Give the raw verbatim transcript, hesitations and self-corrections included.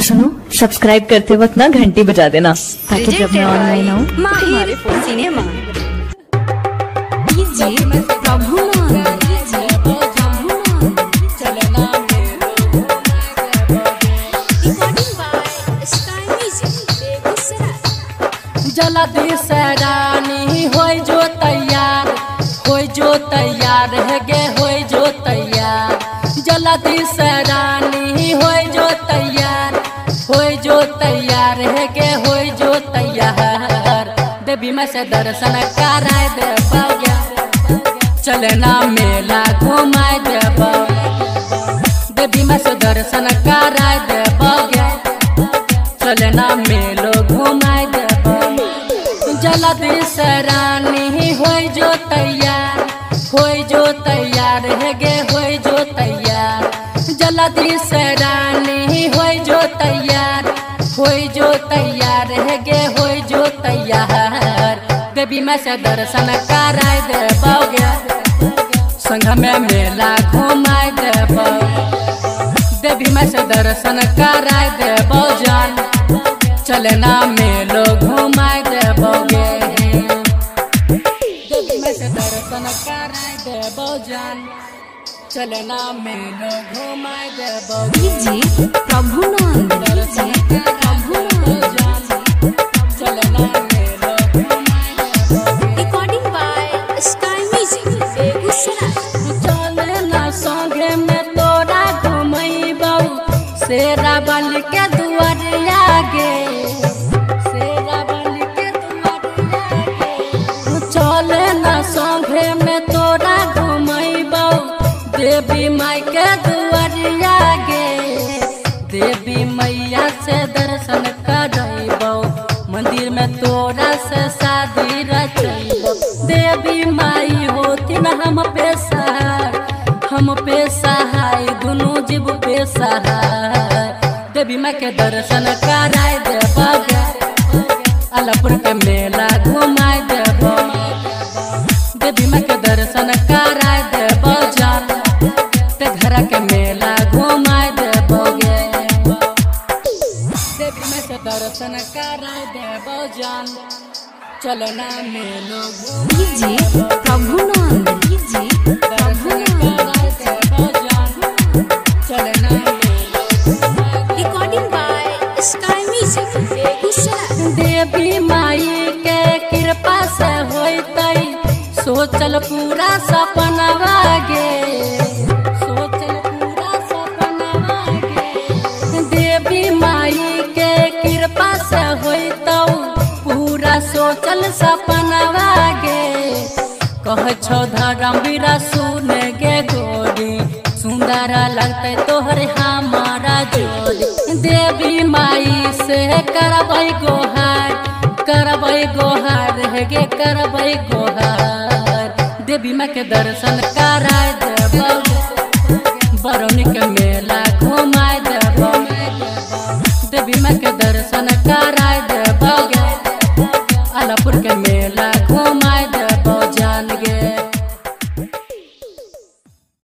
सुनो, सब्सक्राइब करते वक्त ना घंटी बजा देना ताकि जब मैं ऑनलाइन आऊँ तुम्हारे फोन सिनेमा प्रभु जल्दी से रानी हो जो तैयार, हो जो तैयार है गे, हो जो तैयार। जल्दी से रानी हो जो तैयार, हो जो तैयार है गे, हो जो तैयार। देवी में से दर्शन कराए देबौगे, चलना मेला घुमाए देबौ। देवी में से दर्शन कराए देबौगे, चलना मेलो घुमाए देबौ। जल्दी से रानी हो जो तैयार, हो जो तैयार है गे, हो जो तैयार। जल्दी से रानी हो जो तैयार, हो जो तैयार है गे, हो जो तैयार। देवी में से दर्शन कराए देबौगे, संग में मेला घुमाए देबौ। देवी में से दर्शन कराए देबौ जान, चलना मेलो घुमाए देबौगे। देवी में से दर्शन कराए देबौ जान, चलना मेलो घुमाए देबौगे। प्रभु दर्शन कराए देबौ जान, चलना मेलो घुमाए देबौगे। Recording by sky music Begusarai. चलना संगे में तोरा घुमैबौ, शेरा बलि के दुआरिया गे, शेरा बलि के दुआरिया गे। चलना संगे में तोरा घुमैबौ, देवी माई के दुआरिया गे। देवी मैया से दर्शन करैबौ, मंदिर में तोरा से शादी रचैबौ। देवी माई होतिन हम पे सहाय, हम पे सहाय, दुनू जीव पे सहाय। देवी माई के दर्शन कराए देबौगे, अलपुर के मेला घुमाए देबौ। देवी माई के दर्शन कराए देबौ जान, ते घर के मेला घुमाए देबौगे। देवी माई के दर्शन कराए देबौ जान, चलना मेलो जी प्रभु जी प्रभु recording by sky music Begusarai. देवी माई के कृपा से होतै, सोचल पूरा सपनवा गे, सोचल पूरा सपनवा गे। देवी माई के कृपा से होतौ, पूरा सोचल सपनवा गे। कह छो धर्मवीरा सुन गे गोरी, सुंदर लगते तोहरे हमारा जोड़ी। देवी माई से करबै गोहार, करबै गोहार है गे, करबै गोहार। देवी माई के दर्शन कराए देबौ, बरौनी के मेला घुमाए देबौ। देवी माई के दर्शन